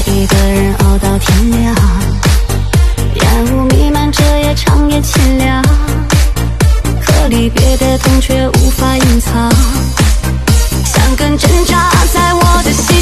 一个人熬到天亮，烟雾弥漫着夜长夜清凉，可离别的痛却无法隐藏，像根针扎在我的心